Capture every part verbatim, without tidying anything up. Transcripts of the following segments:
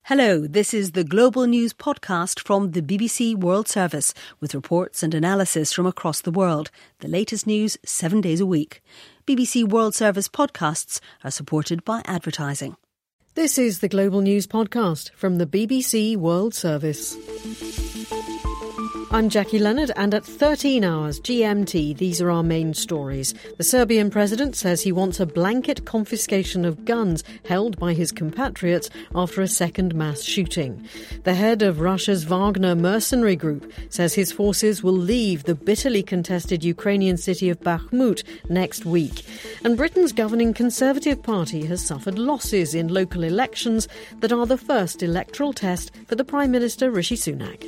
Hello, this is the Global News podcast from the B B C World Service with reports and analysis from across the world. The latest news seven days a week. B B C World Service podcasts are supported by advertising. This is the Global News podcast from the B B C World Service. I'm Jackie Leonard, and at thirteen hours G M T, these are our main stories. The Serbian president says he wants a blanket confiscation of guns held by his compatriots after a second mass shooting. The head of Russia's Wagner mercenary group says his forces will leave the bitterly contested Ukrainian city of Bakhmut next week. And Britain's governing Conservative Party has suffered losses in local elections that are the first electoral test for the Prime Minister Rishi Sunak.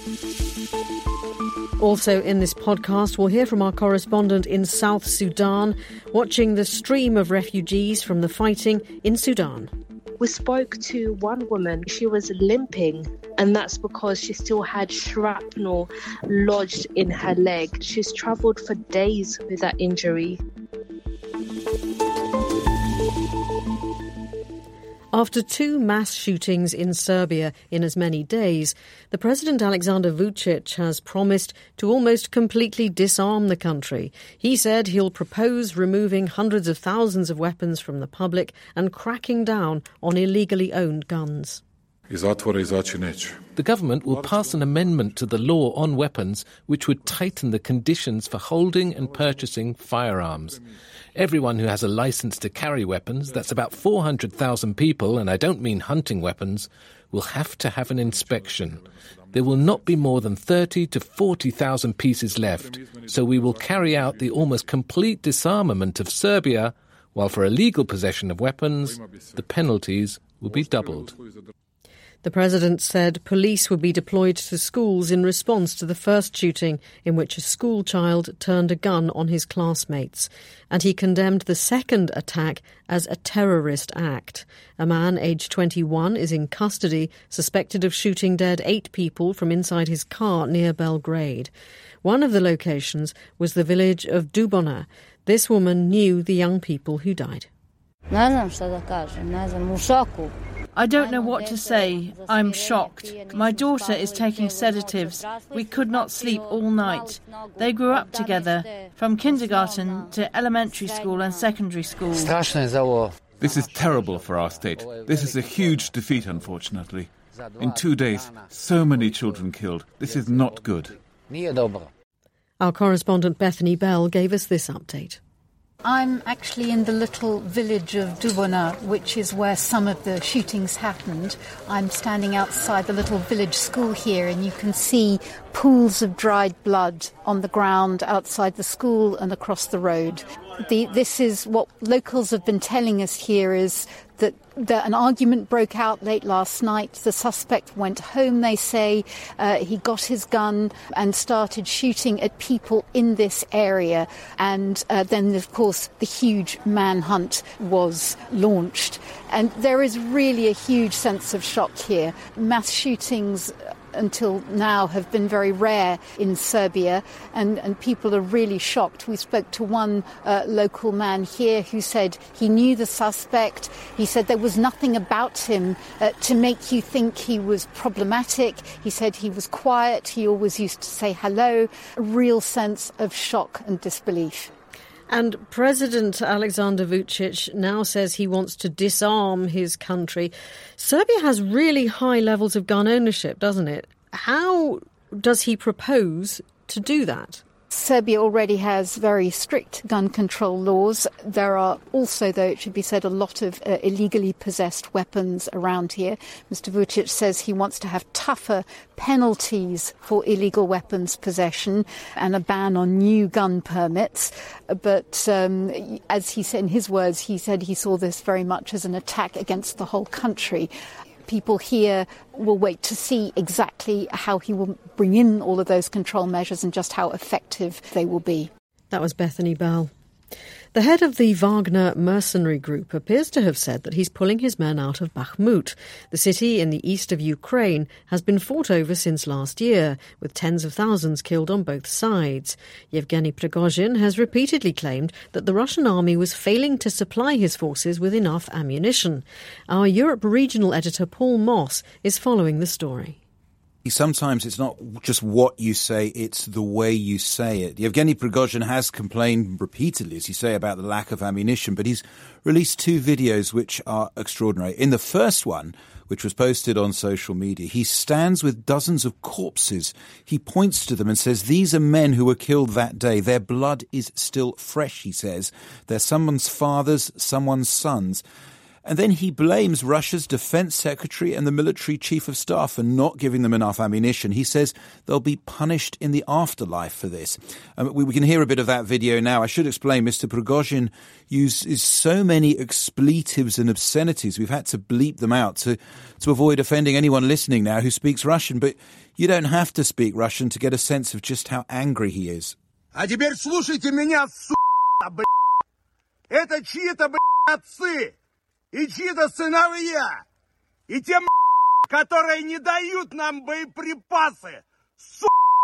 Also in this podcast, we'll hear from our correspondent in South Sudan, watching the stream of refugees from the fighting in Sudan. We spoke to one woman. She was limping, and that's because she still had shrapnel lodged in her leg. She's travelled for days with that injury. After two mass shootings in Serbia in as many days, the President Alexander Vučić has promised to almost completely disarm the country. He said he'll propose removing hundreds of thousands of weapons from the public and cracking down on illegally owned guns. The government will pass an amendment to the law on weapons which would tighten the conditions for holding and purchasing firearms. Everyone who has a licence to carry weapons, that's about four hundred thousand people, and I don't mean hunting weapons, will have to have an inspection. There will not be more than thirty to forty thousand pieces left, so we will carry out the almost complete disarmament of Serbia, while for illegal possession of weapons, the penalties will be doubled. The president said police would be deployed to schools in response to the first shooting in which a school child turned a gun on his classmates. And he condemned the second attack as a terrorist act. A man aged twenty-one is in custody, suspected of shooting dead eight people from inside his car near Belgrade. One of the locations was the village of Dubona. This woman knew the young people who died. I don't know what to say. I'm shocked. My daughter is taking sedatives. We could not sleep all night. They grew up together, from kindergarten to elementary school and secondary school. This is terrible for our state. This is a huge defeat, unfortunately. In two days, so many children killed. This is not good. Our correspondent Bethany Bell gave us this update. I'm actually in the little village of Dubona, which is where some of the shootings happened. I'm standing outside the little village school here, and you can see pools of dried blood on the ground outside the school and across the road. The, this is what locals have been telling us here is that, that an argument broke out late last night. The suspect went home, they say. Uh, he got his gun and started shooting at people in this area. And uh, then, of course, the huge manhunt was launched. And there is really a huge sense of shock here. Mass shootings until now have been very rare in Serbia, and, and people are really shocked. We spoke to one uh, local man here who said he knew the suspect. He said there was nothing about him uh, to make you think he was problematic. He said he was quiet. He always used to say hello. A real sense of shock and disbelief. And President Alexander Vučić now says he wants to disarm his country. Serbia has really high levels of gun ownership, doesn't it? How does he propose to do that? Serbia already has very strict gun control laws. There are also, though it should be said, a lot of uh, illegally possessed weapons around here. Mister Vučić says he wants to have tougher penalties for illegal weapons possession and a ban on new gun permits. But um, as he said in his words, he said he saw this very much as an attack against the whole country. People here will wait to see exactly how he will bring in all of those control measures and just how effective they will be. That was Bethany Bell. The head of the Wagner mercenary group appears to have said that he's pulling his men out of Bakhmut. The city in the east of Ukraine has been fought over since last year, with tens of thousands killed on both sides. Yevgeny Prigozhin has repeatedly claimed that the Russian army was failing to supply his forces with enough ammunition. Our Europe regional editor Paul Moss is following the story. Sometimes it's not just what you say, it's the way you say it. Yevgeny Prigozhin has complained repeatedly, as you say, about the lack of ammunition, but he's released two videos which are extraordinary. In the first one, which was posted on social media, he stands with dozens of corpses. He points to them and says, these are men who were killed that day. Their blood is still fresh, he says. They're someone's fathers, someone's sons. And then he blames Russia's defense secretary and the military chief of staff for not giving them enough ammunition. He says they'll be punished in the afterlife for this. Um, we, we can hear a bit of that video now. I should explain, Mister Prigozhin uses so many expletives and obscenities. We've had to bleep them out to, to avoid offending anyone listening now who speaks Russian. But you don't have to speak Russian to get a sense of just how angry he is. А теперь слушайте меня, сука, блядь. Это чьи-то, блядь, отцы. И чьи-то сыновья, и те, которые не дают нам боеприпасы, сука!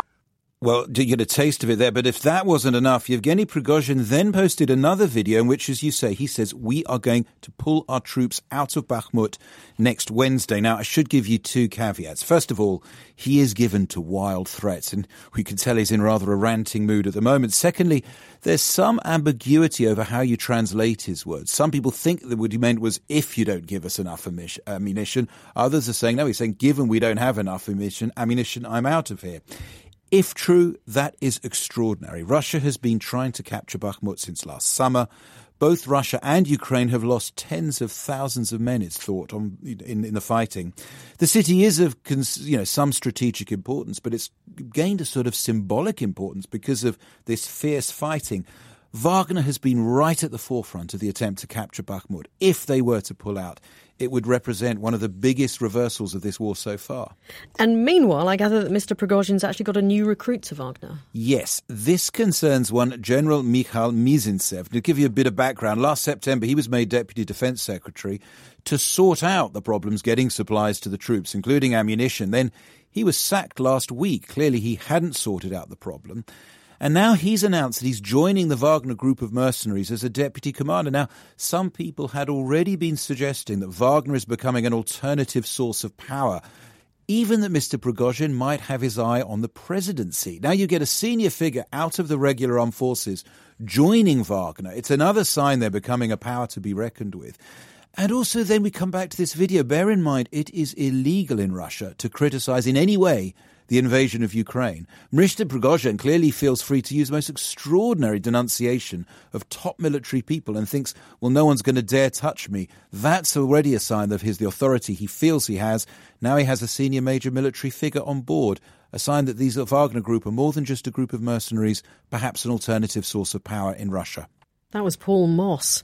Well, you get a taste of it there, but if that wasn't enough, Yevgeny Prigozhin then posted another video in which, as you say, he says, we are going to pull our troops out of Bakhmut next Wednesday. Now, I should give you two caveats. First of all, he is given to wild threats, and we can tell he's in rather a ranting mood at the moment. Secondly, there's some ambiguity over how you translate his words. Some people think that what he meant was, if you don't give us enough ammunition. Others are saying, no, he's saying, given we don't have enough ammunition, ammunition, I'm out of here. If true, that is extraordinary. Russia has been trying to capture Bakhmut since last summer. Both Russia and Ukraine have lost tens of thousands of men, it's thought, on, in, in the fighting. The city is of you know, some strategic importance, but it's gained a sort of symbolic importance because of this fierce fighting. Wagner has been right at the forefront of the attempt to capture Bakhmut. If they were to pull out, it would represent one of the biggest reversals of this war so far. And meanwhile, I gather that Mister Prigozhin's actually got a new recruit to Wagner. Yes, this concerns one General Mikhail Mizintsev. To give you a bit of background, last September he was made Deputy Defense Secretary to sort out the problems getting supplies to the troops, including ammunition. Then he was sacked last week. Clearly he hadn't sorted out the problem. And now he's announced that he's joining the Wagner group of mercenaries as a deputy commander. Now, some people had already been suggesting that Wagner is becoming an alternative source of power, even that Mister Prigozhin might have his eye on the presidency. Now you get a senior figure out of the regular armed forces joining Wagner. It's another sign they're becoming a power to be reckoned with. And also then we come back to this video. Bear in mind, it is illegal in Russia to criticize in any way the invasion of Ukraine. Mister Prigozhin clearly feels free to use the most extraordinary denunciation of top military people and thinks, well, no one's going to dare touch me. That's already a sign of his the authority he feels he has. Now he has a senior major military figure on board, a sign that these Wagner group are more than just a group of mercenaries, perhaps an alternative source of power in Russia. That was Paul Moss.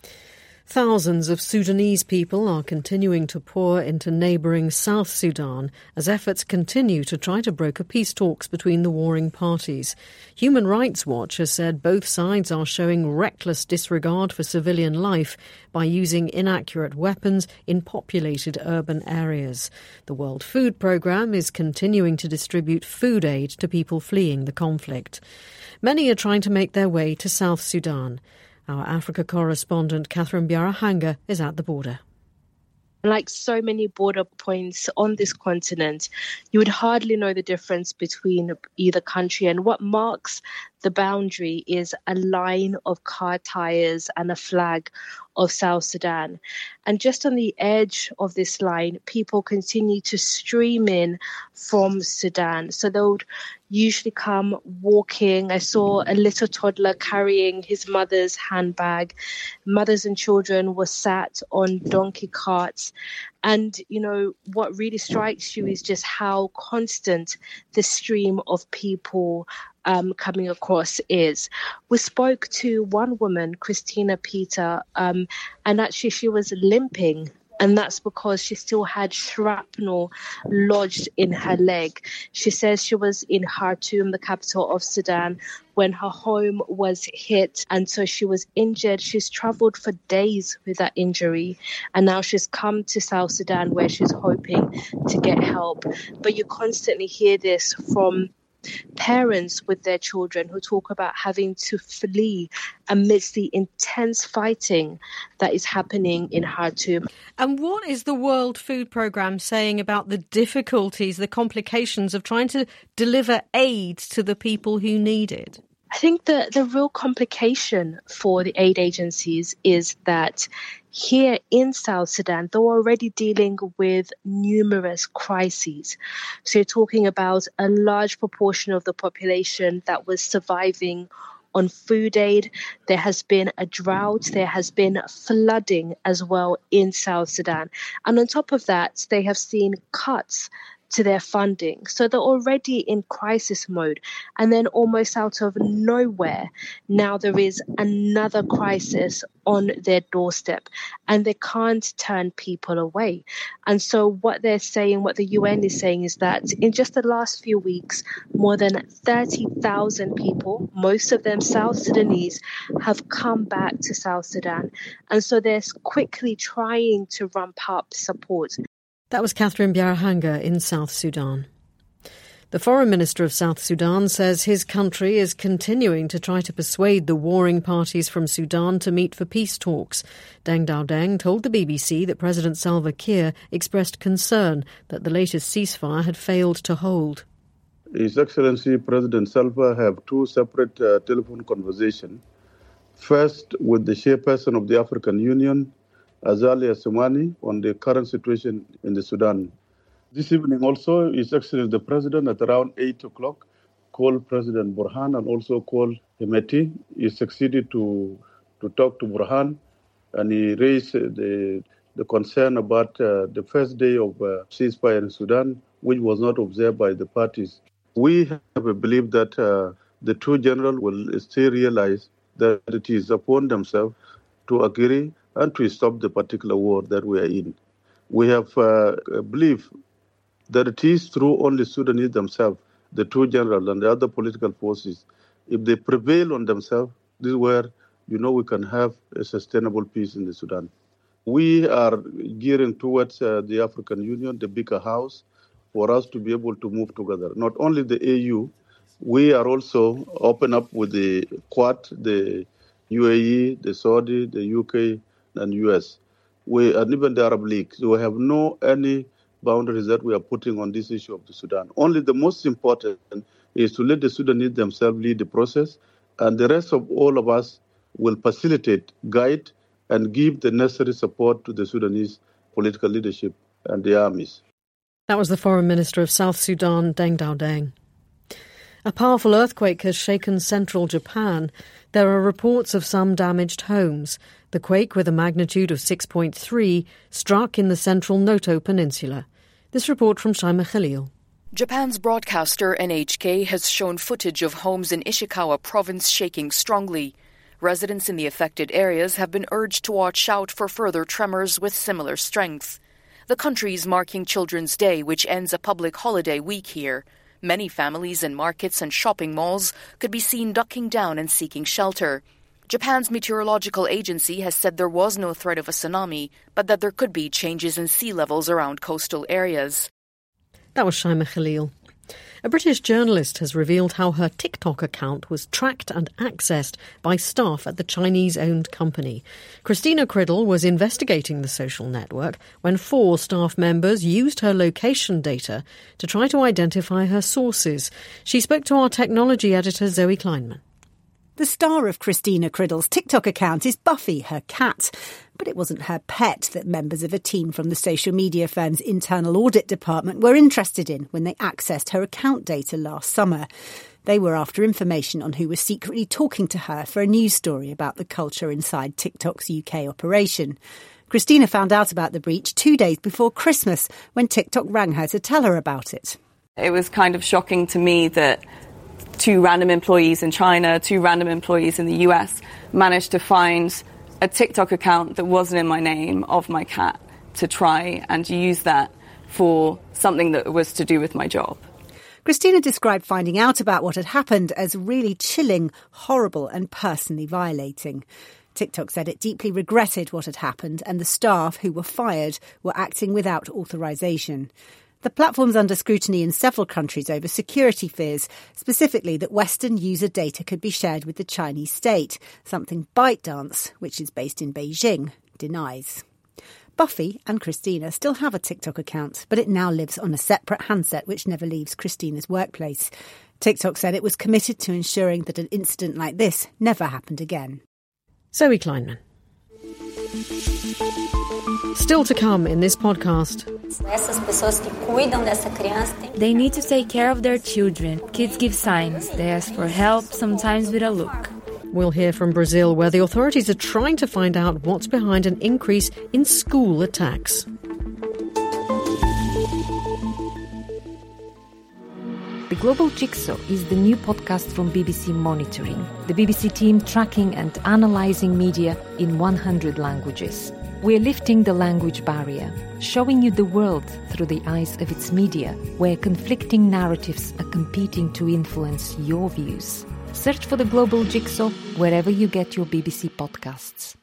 Thousands of Sudanese people are continuing to pour into neighbouring South Sudan as efforts continue to try to broker peace talks between the warring parties. Human Rights Watch has said both sides are showing reckless disregard for civilian life by using inaccurate weapons in populated urban areas. The World Food Programme is continuing to distribute food aid to people fleeing the conflict. Many are trying to make their way to South Sudan. Our Africa correspondent Catherine Biarahanga is at the border. Like so many border points on this continent, you would hardly know the difference between either country. And what marks the boundary is a line of car tires and a flag of South Sudan. And just on the edge of this line, people continue to stream in from Sudan. So they would usually come walking. I saw a little toddler carrying his mother's handbag. Mothers and children were sat on donkey carts. And, you know, what really strikes you is just how constant the stream of people um, coming across is. We spoke to one woman, Christina Peter, um, and actually she was limping. And that's because she still had shrapnel lodged in her leg. She says she was in Khartoum, the capital of Sudan, when her home was hit. And so she was injured. She's traveled for days with that injury. And now she's come to South Sudan where she's hoping to get help. But you constantly hear this from parents with their children who talk about having to flee amidst the intense fighting that is happening in Khartoum. And what is the World Food Programme saying about the difficulties, the complications of trying to deliver aid to the people who need it? I think the, the real complication for the aid agencies is that here in South Sudan, they're already dealing with numerous crises. So you're talking about a large proportion of the population that was surviving on food aid. There has been a drought. There has been flooding as well in South Sudan. And on top of that, they have seen cuts to their funding. So they're already in crisis mode. And then almost out of nowhere, now there is another crisis on their doorstep. And they can't turn people away. And so what they're saying, what the U N is saying is that in just the last few weeks, more than thirty thousand people, most of them South Sudanese, have come back to South Sudan. And so they're quickly trying to ramp up support. That was Catherine Biarhanga in South Sudan. The Foreign Minister of South Sudan says his country is continuing to try to persuade the warring parties from Sudan to meet for peace talks. Deng Dawdeng told the B B C that President Salva Kiir expressed concern that the latest ceasefire had failed to hold. His Excellency President Salva have two separate uh, telephone conversations. First with the chairperson of the African Union, Azali Assoumani, on the current situation in the Sudan. This evening also, His Excellency the President at around eight o'clock called President Burhan and also called Hemeti. He succeeded to to talk to Burhan and he raised the, the concern about uh, the first day of uh, ceasefire in Sudan, which was not observed by the parties. We have a belief that uh, the two generals will still realize that it is upon themselves to agree and to stop the particular war that we are in. We have uh, a belief that it is through only Sudanese themselves, the two generals and the other political forces. If they prevail on themselves, this is where, you know, we can have a sustainable peace in the Sudan. We are gearing towards uh, the African Union, the bigger house, for us to be able to move together. Not only the A U, we are also open up with the Quad, the U A E, the Saudi, the U K, and U S. We and even the Arab League. So we have no any boundaries that we are putting on this issue of the Sudan. Only the most important is to let the Sudanese themselves lead the process, and the rest of all of us will facilitate, guide, and give the necessary support to the Sudanese political leadership and the armies. That was the Foreign Minister of South Sudan, Deng Dawdeng. A powerful earthquake has shaken central Japan. There are reports of some damaged homes. The quake, with a magnitude of six point three, struck in the central Noto Peninsula. This report from Shaima Khalil. Japan's broadcaster N H K has shown footage of homes in Ishikawa province shaking strongly. Residents in the affected areas have been urged to watch out for further tremors with similar strength. The country is marking Children's Day, which ends a public holiday week here. Many families in markets and shopping malls could be seen ducking down and seeking shelter. Japan's meteorological agency has said there was no threat of a tsunami, but that there could be changes in sea levels around coastal areas. That was Shaima Khalil. A British journalist has revealed how her TikTok account was tracked and accessed by staff at the Chinese-owned company. Christina Criddle was investigating the social network when four staff members used her location data to try to identify her sources. She spoke to our technology editor, Zoe Kleinman. The star of Christina Criddle's TikTok account is Buffy, her cat. But it wasn't her pet that members of a team from the social media firm's internal audit department were interested in when they accessed her account data last summer. They were after information on who was secretly talking to her for a news story about the culture inside TikTok's U K operation. Christina found out about the breach two days before Christmas when TikTok rang her to tell her about it. It was kind of shocking to me that two random employees in China, two random employees in the U S managed to find a TikTok account that wasn't in my name of my cat to try and use that for something that was to do with my job. Christina described finding out about what had happened as really chilling, horrible and personally violating. TikTok said it deeply regretted what had happened and the staff who were fired were acting without authorisation. The platform's under scrutiny in several countries over security fears, specifically that Western user data could be shared with the Chinese state, something ByteDance, which is based in Beijing, denies. Buffy and Christina still have a TikTok account, but it now lives on a separate handset which never leaves Christina's workplace. TikTok said it was committed to ensuring that an incident like this never happened again. Zoe Kleinman. Still to come in this podcast. They need to take care of their children. Kids give signs. They ask for help, sometimes with a look. We'll hear from Brazil, where the authorities are trying to find out what's behind an increase in school attacks. The Global Jigsaw is the new podcast from B B C Monitoring, the B B C team tracking and analysing media in one hundred languages. We're lifting the language barrier, showing you the world through the eyes of its media, where conflicting narratives are competing to influence your views. Search for the Global Jigsaw wherever you get your B B C podcasts.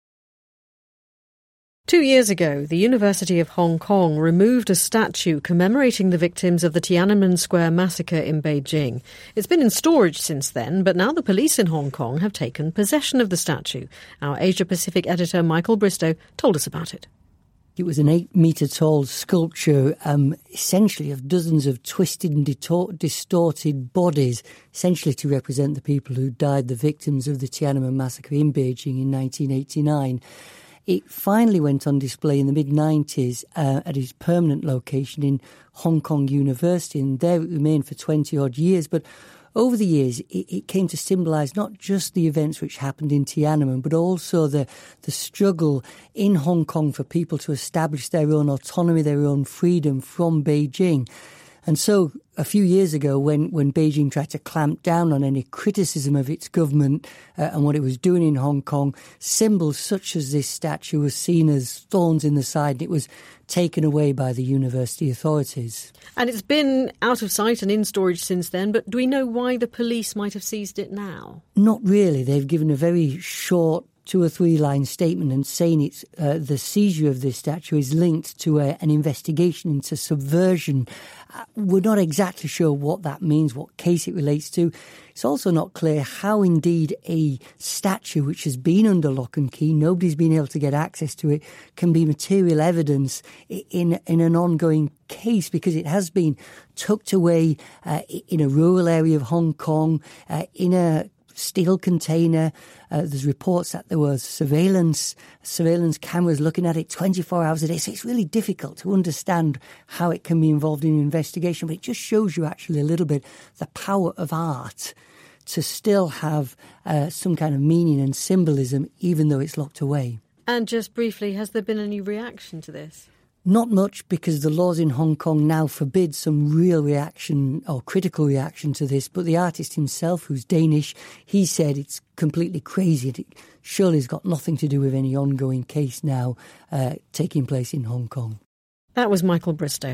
Two years ago, the University of Hong Kong removed a statue commemorating the victims of the Tiananmen Square massacre in Beijing. It's been in storage since then, but now the police in Hong Kong have taken possession of the statue. Our Asia-Pacific editor, Michael Bristow, told us about it. It was an eight-metre-tall sculpture, um, essentially of dozens of twisted and detor- distorted bodies, essentially to represent the people who died, the victims of the Tiananmen massacre in Beijing in nineteen eighty-nine. It finally went on display in the mid nineties uh, at its permanent location in Hong Kong University, and there it remained for twenty-odd years. But over the years, it, it came to symbolise not just the events which happened in Tiananmen, but also the, the struggle in Hong Kong for people to establish their own autonomy, their own freedom from Beijing. And so a few years ago, when, when Beijing tried to clamp down on any criticism of its government uh, and what it was doing in Hong Kong, symbols such as this statue was seen as thorns in the side, and it was taken away by the university authorities. And it's been out of sight and in storage since then, but do we know why the police might have seized it now? Not really. They've given a very short two or three line statement and saying it's uh, the seizure of this statue is linked to a, an investigation into subversion. Uh, we're not exactly sure what that means, what case it relates to. It's also not clear how indeed a statue which has been under lock and key, nobody's been able to get access to it, can be material evidence in in an ongoing case, because it has been tucked away uh, in a rural area of Hong Kong, uh, in a steel container. Uh, there's reports that there was surveillance, surveillance cameras looking at it twenty-four hours a day. So it's really difficult to understand how it can be involved in an investigation. But it just shows you actually a little bit the power of art to still have uh, some kind of meaning and symbolism, even though it's locked away. And just briefly, has there been any reaction to this? Not much, because the laws in Hong Kong now forbid some real reaction or critical reaction to this. But the artist himself, who's Danish, he said it's completely crazy. It surely has got nothing to do with any ongoing case now uh, taking place in Hong Kong. That was Michael Bristow.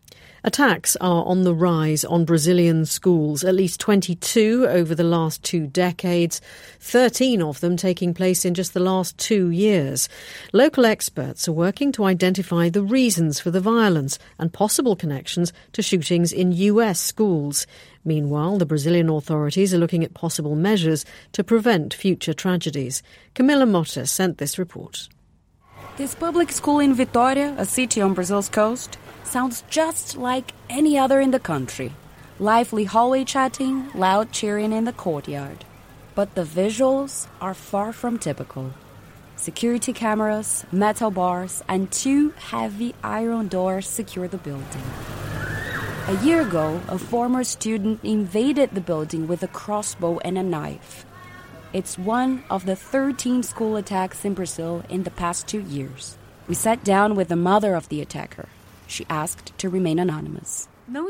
Attacks are on the rise on Brazilian schools, at least twenty-two over the last two decades, thirteen of them taking place in just the last two years. Local experts are working to identify the reasons for the violence and possible connections to shootings in U S schools. Meanwhile, the Brazilian authorities are looking at possible measures to prevent future tragedies. Camilla Motta sent this report. This public school in Vitória, a city on Brazil's coast, sounds just like any other in the country. Lively hallway chatting, loud cheering in the courtyard. But the visuals are far from typical. Security cameras, metal bars, and two heavy iron doors secure the building. A year ago, a former student invaded the building with a crossbow and a knife. It's one of the thirteen school attacks in Brazil in the past two years. We sat down with the mother of the attacker. She asked to remain anonymous. I'm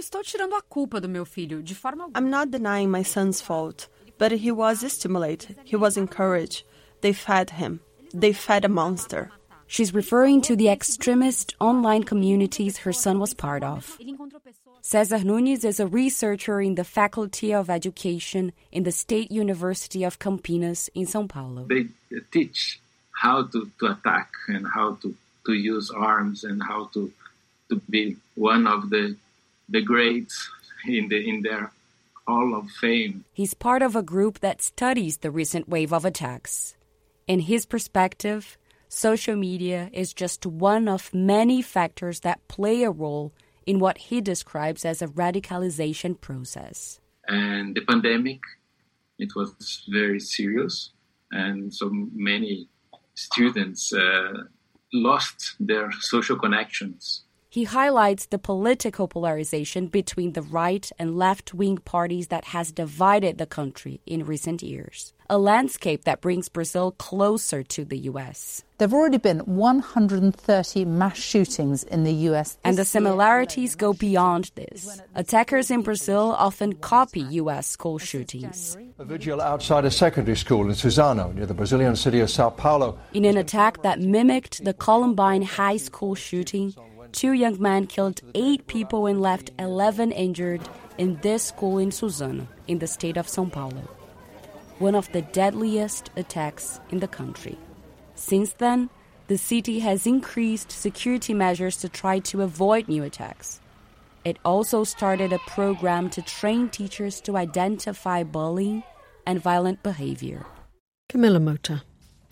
not denying my son's fault, but he was stimulated. He was encouraged. They fed him. They fed a monster. She's referring to the extremist online communities her son was part of. Cesar Nunes is a researcher in the Faculty of Education in the State University of Campinas in São Paulo. They teach how to, to attack and how to, to use arms and how to to be one of the the greats in the in their Hall of Fame. He's part of a group that studies the recent wave of attacks. In his perspective, social media is just one of many factors that play a role in what he describes as a radicalization process. And the pandemic, it was very serious, and so many students uh, lost their social connections. He highlights the political polarization between the right and left-wing parties that has divided the country in recent years, a landscape that brings Brazil closer to the U S. There have already been one hundred thirty mass shootings in the U S. And the similarities go beyond this. Attackers in Brazil often copy U S school shootings. A vigil outside a secondary school in Suzano, near the Brazilian city of Sao Paulo. In an attack that mimicked the Columbine High School shooting, two young men killed eight people and left eleven injured in this school in Suzano, in the state of São Paulo. One of the deadliest attacks in the country. Since then, the city has increased security measures to try to avoid new attacks. It also started a program to train teachers to identify bullying and violent behavior. Camilla Mota.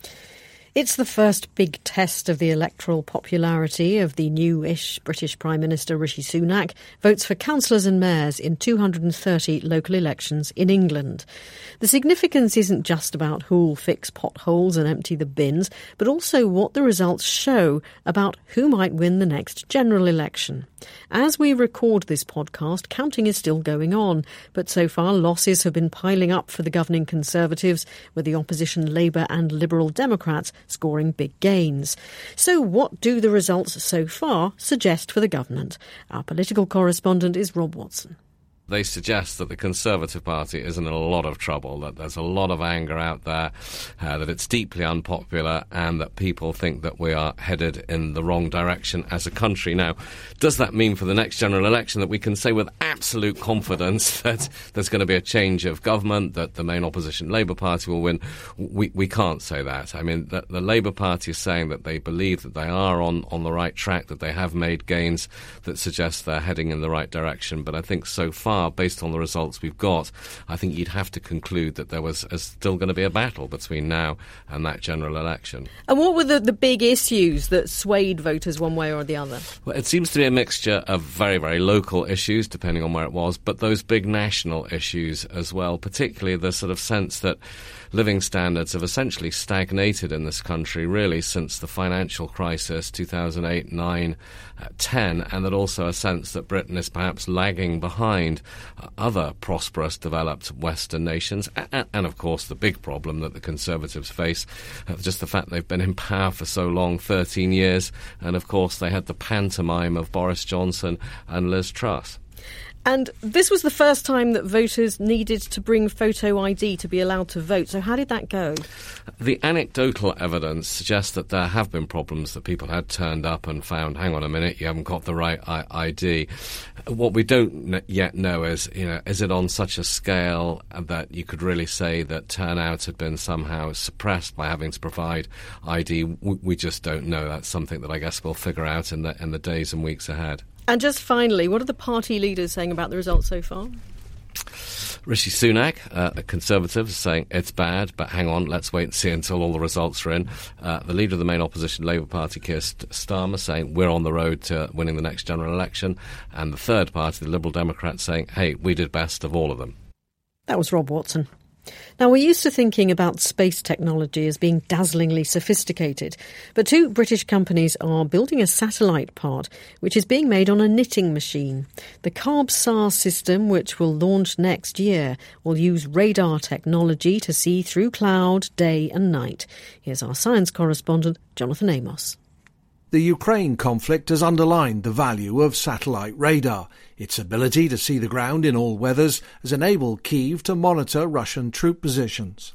It's the first big test of the electoral popularity of the new-ish British Prime Minister Rishi Sunak. Votes for councillors and mayors in two hundred thirty local elections in England. The significance isn't just about who'll fix potholes and empty the bins, but also what the results show about who might win the next general election. As we record this podcast, counting is still going on, but so far losses have been piling up for the governing Conservatives, with the opposition Labour and Liberal Democrats scoring big gains. So what do the results so far suggest for the government? Our political correspondent is Rob Watson. They suggest that the Conservative Party is in a lot of trouble, that there's a lot of anger out there, uh, that it's deeply unpopular, and that people think that we are headed in the wrong direction as a country. Now, does that mean for the next general election that we can say with absolute confidence that there's going to be a change of government, that the main opposition Labour Party will win? We we can't say that. I mean, the, the Labour Party is saying that they believe that they are on, on the right track, that they have made gains that suggest they're heading in the right direction. But I think so far, based on the results we've got, I think you'd have to conclude that there was uh, still going to be a battle between now and that general election. And what were the, the big issues that swayed voters one way or the other? Well, it seems to be a mixture of very, very local issues, depending on where it was, but those big national issues as well, particularly the sort of sense that living standards have essentially stagnated in this country, really, since the financial crisis, two thousand eight, nine, ten, and that also a sense that Britain is perhaps lagging behind uh, other prosperous, developed Western nations, and, and of course the big problem that the Conservatives face, uh, just the fact they've been in power for so long, thirteen years, and of course they had the pantomime of Boris Johnson and Liz Truss. And this was the first time that voters needed to bring photo I D to be allowed to vote. So how did that go? The anecdotal evidence suggests that there have been problems, that people had turned up and found, hang on a minute, you haven't got the right I D. What we don't yet know is, you know, is it on such a scale that you could really say that turnout had been somehow suppressed by having to provide I D? We just don't know. That's something that I guess we'll figure out in the in the days and weeks ahead. And just finally, what are the party leaders saying about the results so far? Rishi Sunak, uh, the Conservatives, saying it's bad, but hang on, let's wait and see until all the results are in. Uh, the leader of the main opposition Labour Party, Keir Starmer, saying we're on the road to winning the next general election. And the third party, the Liberal Democrats, saying, hey, we did best of all of them. That was Rob Watson. Now, we're used to thinking about space technology as being dazzlingly sophisticated, but two British companies are building a satellite part which is being made on a knitting machine. The CarbSAR system, which will launch next year, will use radar technology to see through cloud, day and night. Here's our science correspondent, Jonathan Amos. The Ukraine conflict has underlined the value of satellite radar. Its ability to see the ground in all weathers has enabled Kyiv to monitor Russian troop positions. The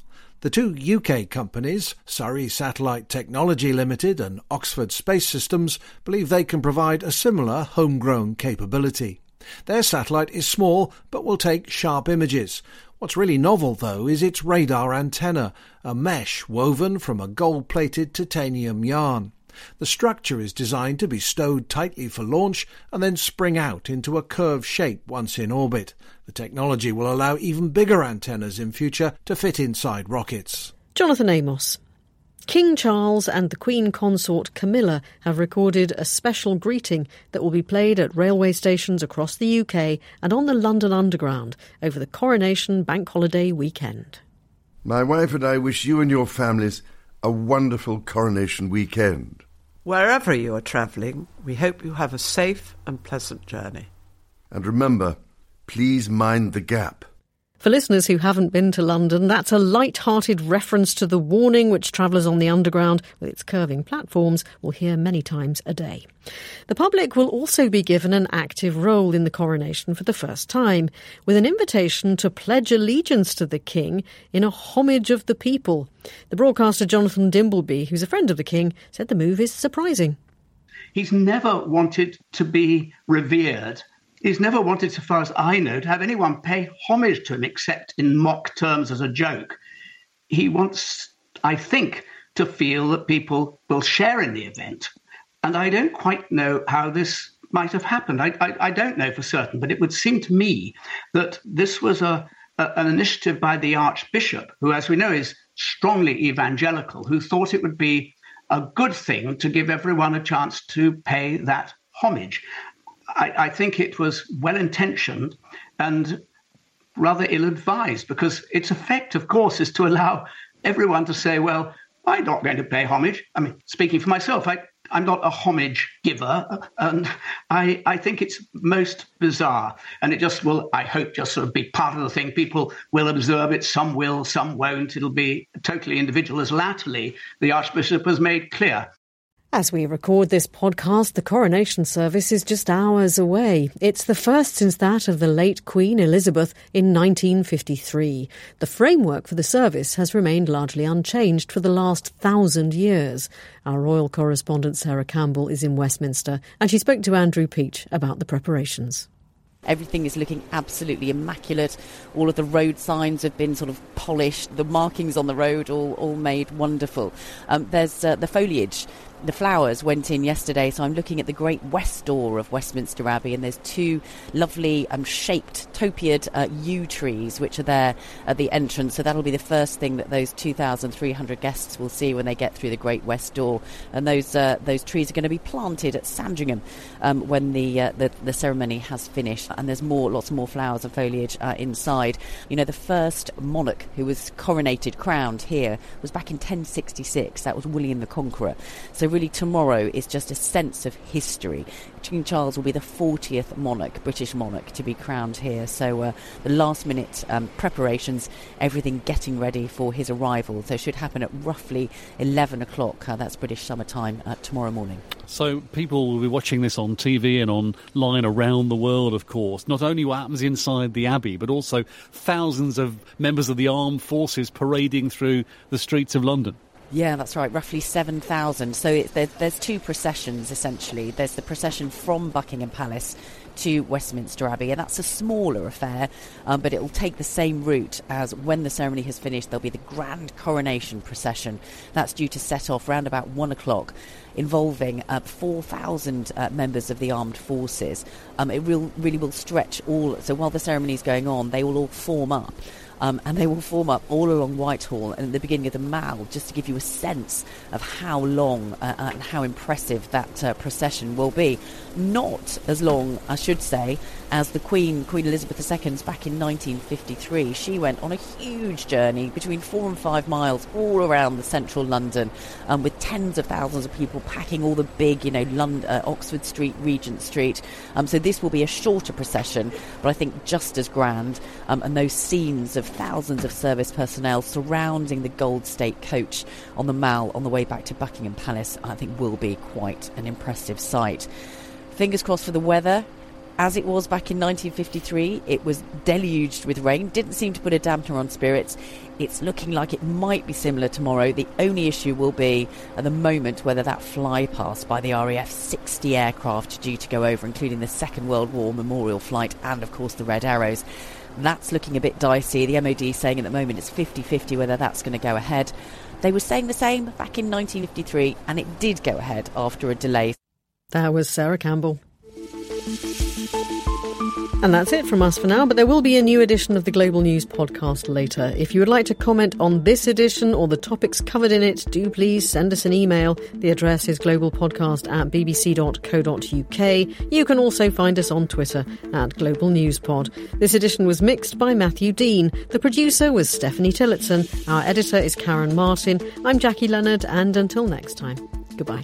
The two U K companies, Surrey Satellite Technology Limited and Oxford Space Systems, believe they can provide a similar homegrown capability. Their satellite is small but will take sharp images. What's really novel, though, is its radar antenna, a mesh woven from a gold-plated titanium yarn. The structure is designed to be stowed tightly for launch and then spring out into a curved shape once in orbit. The technology will allow even bigger antennas in future to fit inside rockets. Jonathan Amos. King Charles and the Queen Consort Camilla have recorded a special greeting that will be played at railway stations across the U K and on the London Underground over the Coronation Bank Holiday weekend. My wife and I wish you and your families a wonderful coronation weekend. Wherever you are travelling, we hope you have a safe and pleasant journey. And remember, please mind the gap. For listeners who haven't been to London, that's a light-hearted reference to the warning which travellers on the Underground, with its curving platforms, will hear many times a day. The public will also be given an active role in the coronation for the first time, with an invitation to pledge allegiance to the King in a homage of the people. The broadcaster Jonathan Dimbleby, who's a friend of the King, said the move is surprising. He's never wanted to be revered. He's never wanted, so far as I know, to have anyone pay homage to him except in mock terms as a joke. He wants, I think, to feel that people will share in the event. And I don't quite know how this might have happened. I, I, I don't know for certain, but it would seem to me that this was a, a an initiative by the Archbishop, who, as we know, is strongly evangelical, who thought it would be a good thing to give everyone a chance to pay that homage. I, I think it was well-intentioned and rather ill-advised, because its effect, of course, is to allow everyone to say, well, I'm not going to pay homage. I mean, speaking for myself, I, I'm not a homage giver, and I, I think it's most bizarre. And it just will, I hope, just sort of be part of the thing. People will observe it, some will, some won't. It'll be totally individual, as latterly the Archbishop has made clear. As we record this podcast, the coronation service is just hours away. It's the first since that of the late Queen Elizabeth in nineteen fifty-three. The framework for the service has remained largely unchanged for the last thousand years. Our royal correspondent Sarah Campbell is in Westminster, and she spoke to Andrew Peach about the preparations. Everything is looking absolutely immaculate. All of the road signs have been sort of polished. The markings on the road all, all made wonderful. Um, there's uh, the foliage. The flowers went in yesterday, so I'm looking at the great west door of Westminster Abbey, and there's two lovely um, shaped topiary uh, yew trees which are there at the entrance. So that'll be the first thing that those two thousand three hundred guests will see when they get through the great west door. And those uh, those trees are going to be planted at Sandringham um, when the, uh, the the ceremony has finished. And there's more, lots more flowers and foliage uh, inside. You know, the first monarch who was coronated, crowned here, was back in ten sixty-six. That was William the Conqueror. So really tomorrow is just a sense of history. King Charles will be the fortieth monarch, British monarch, to be crowned here. So uh, the last minute um, preparations, everything getting ready for his arrival. So it should happen at roughly eleven o'clock. Uh, that's British summertime uh, tomorrow morning. So people will be watching this on T V and online around the world, of course. Not only what happens inside the Abbey, but also thousands of members of the armed forces parading through the streets of London. Yeah, that's right, roughly seven thousand. So it, there, there's two processions, essentially. There's the procession from Buckingham Palace to Westminster Abbey, and that's a smaller affair, um, but it will take the same route as when the ceremony has finished. There'll be the grand coronation procession. That's due to set off around about one o'clock, involving uh, four thousand uh, members of the armed forces. Um, it will, really will stretch all, so while the ceremony is going on, they will all form up. Um, and they will form up all along Whitehall and at the beginning of the Mall, just to give you a sense of how long uh, and how impressive that uh, procession will be. Not as long, I should say, as the Queen, Queen Elizabeth the Second's back in nineteen fifty-three. She went on a huge journey between four and five miles all around the central London, um, with tens of thousands of people packing all the big, you know, London, uh, Oxford Street, Regent Street. Um, so this will be a shorter procession, but I think just as grand. Um, and those scenes of thousands of service personnel surrounding the Gold State coach on the Mall on the way back to Buckingham Palace, I think will be quite an impressive sight. Fingers crossed for the weather. as it was back in nineteen fifty-three. It was deluged with rain, didn't seem to put a dampener on spirits. It's looking like it might be similar tomorrow. The only issue will be, at the moment, whether that flypast by the R A F, sixty aircraft due to go over, including the Second World War memorial flight and, of course, the Red Arrows. That's looking a bit dicey. The M O D saying at the moment it's fifty-fifty whether that's going to go ahead. They were saying the same back in nineteen fifty-three, and it did go ahead after a delay. That was Sarah Campbell. And that's it from us for now, but there will be a new edition of the Global News podcast later. If you would like to comment on this edition or the topics covered in it, do please send us an email. The address is globalpodcast at bbc dot co dot uk. You can also find us on Twitter at Global News Pod. This edition was mixed by Matthew Dean. The producer was Stephanie Tillotson. Our editor is Karen Martin. I'm Jackie Leonard, and until next time, goodbye.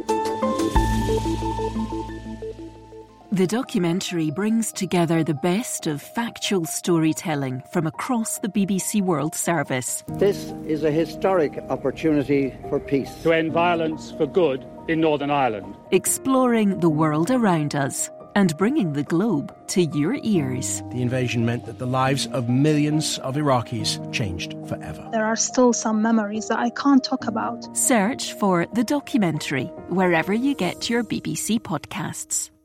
The documentary brings together the best of factual storytelling from across the B B C World Service. This is a historic opportunity for peace. To end violence for good in Northern Ireland. Exploring the world around us and bringing the globe to your ears. The invasion meant that the lives of millions of Iraqis changed forever. There are still some memories that I can't talk about. Search for The Documentary wherever you get your B B C podcasts.